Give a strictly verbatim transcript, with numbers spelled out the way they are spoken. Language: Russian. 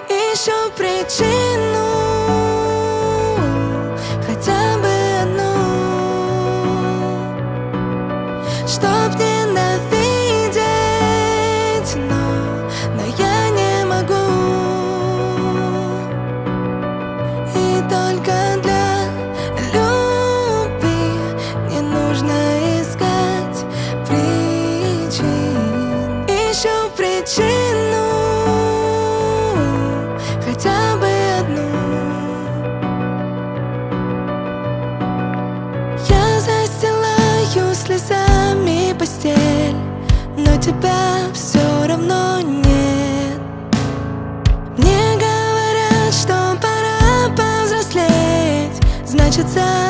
Ищу причину, хотя бы одну, чтоб ненавидеть, но, но я не могу. И только для любви не нужно искать причин. Ищу причину, хотя бы одну. Я застилаю слезами постель, но тебя все равно нет. Мне говорят, что пора повзрослеть, значит, за